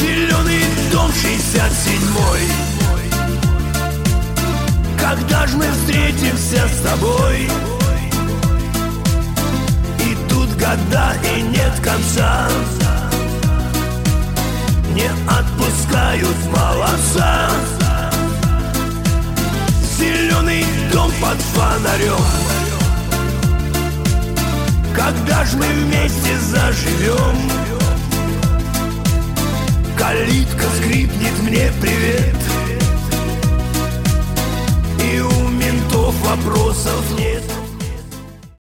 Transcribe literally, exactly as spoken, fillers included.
Зеленый дом шестьдесят седьмой. Когда ж мы встретимся с тобой? Идут года и нет конца, не отпускают молодца. Зеленый дом под фонарем. Когда ж мы вместе заживем? Калитка скрипнет мне привет.